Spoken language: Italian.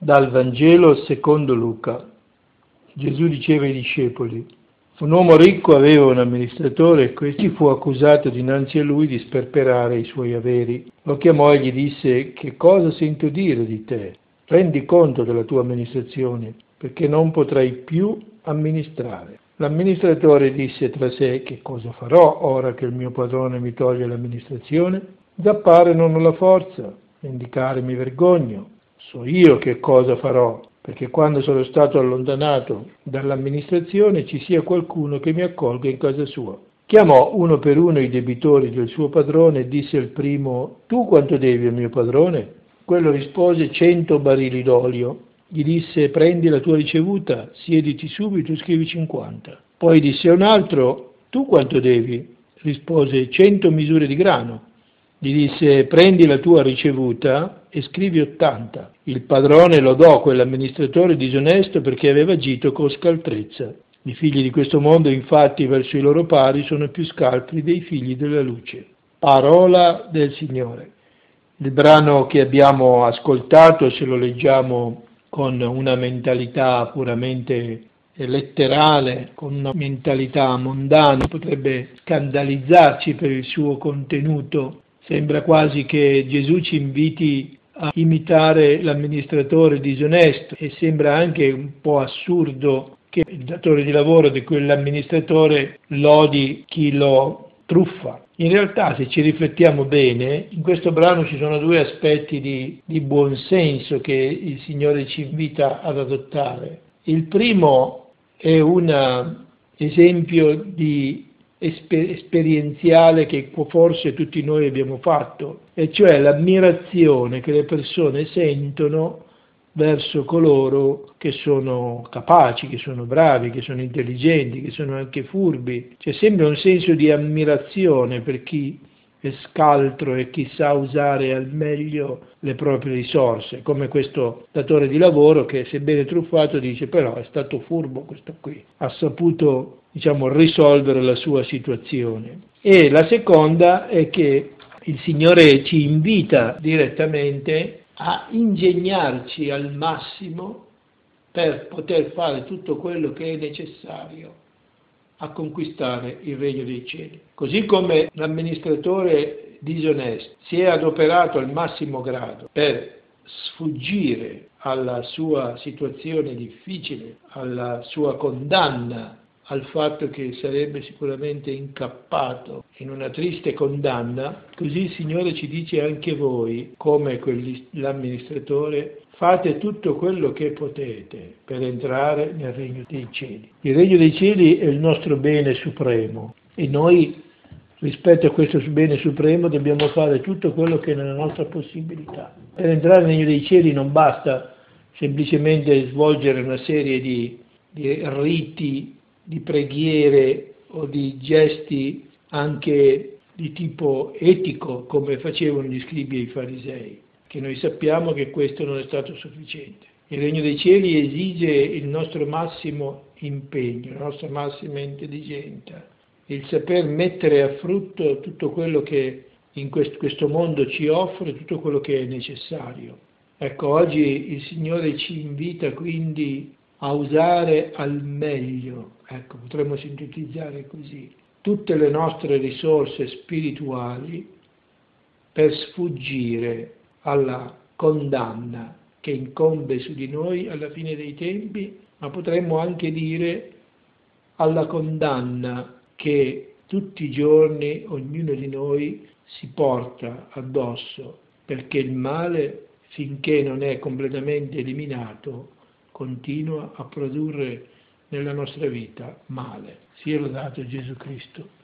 Dal Vangelo secondo Luca. Gesù diceva ai discepoli: un uomo ricco aveva un amministratore e questi fu accusato dinanzi a lui di sperperare i suoi averi. Lo chiamò e gli disse: che cosa sento dire di te? Rendi conto della tua amministrazione, perché non potrai più amministrare. L'amministratore disse tra sé: che cosa farò ora che il mio padrone mi toglie l'amministrazione? Zappare non ho la forza, vendicare mi vergogno. So io che cosa farò, perché quando sono stato allontanato dall'amministrazione ci sia qualcuno che mi accolga in casa sua. Chiamò uno per uno i debitori del suo padrone e disse al primo: tu quanto devi al mio padrone? Quello rispose: 100 barili d'olio. Gli disse: prendi la tua ricevuta, siediti subito e scrivi 50. Poi disse a un altro: tu quanto devi? Rispose: 100 misure di grano. Gli disse: prendi la tua ricevuta e scrivi 80. Il padrone lodò quell'amministratore disonesto perché aveva agito con scaltrezza. I figli di questo mondo, infatti, verso i loro pari sono più scaltri dei figli della luce. Parola del Signore. Il brano che abbiamo ascoltato, se lo leggiamo con una mentalità puramente letterale, con una mentalità mondana, potrebbe scandalizzarci per il suo contenuto. Sembra quasi che Gesù ci inviti a imitare l'amministratore disonesto e sembra anche un po' assurdo che il datore di lavoro di quell'amministratore lodi chi lo truffa. In realtà, se ci riflettiamo bene, in questo brano ci sono due aspetti di buonsenso che il Signore ci invita ad adottare. Il primo è un esempio di esperienziale che forse tutti noi abbiamo fatto, e cioè l'ammirazione che le persone sentono verso coloro che sono capaci, che sono bravi, che sono intelligenti, che sono anche furbi. C'è sempre un senso di ammirazione per chi è scaltro e chi sa usare al meglio le proprie risorse, come questo datore di lavoro che, sebbene truffato, dice: però è stato furbo questo qui, ha saputo, risolvere la sua situazione. E la seconda è che il Signore ci invita direttamente a ingegnarci al massimo per poter fare tutto quello che è necessario a conquistare il regno dei cieli. Così come l'amministratore disonesto si è adoperato al massimo grado per sfuggire alla sua situazione difficile, alla sua condanna, al fatto che sarebbe sicuramente incappato in una triste condanna, così il Signore ci dice: anche voi, come l'amministratore, fate tutto quello che potete per entrare nel regno dei cieli. Il regno dei cieli è il nostro bene supremo e noi, rispetto a questo bene supremo, dobbiamo fare tutto quello che è nella nostra possibilità. Per entrare nel regno dei cieli non basta semplicemente svolgere una serie di riti, di preghiere o di gesti anche di tipo etico, come facevano gli scribi e i farisei, che noi sappiamo che questo non è stato sufficiente. Il regno dei cieli esige il nostro massimo impegno, la nostra massima intelligenza, il saper mettere a frutto tutto quello che in questo mondo ci offre, tutto quello che è necessario. Ecco, oggi il Signore ci invita quindi a usare al meglio, potremmo sintetizzare così, tutte le nostre risorse spirituali per sfuggire alla condanna che incombe su di noi alla fine dei tempi, ma potremmo anche dire alla condanna che tutti i giorni ognuno di noi si porta addosso, perché il male, finché non è completamente eliminato, continua a produrre nella nostra vita male. Sia lodato Gesù Cristo.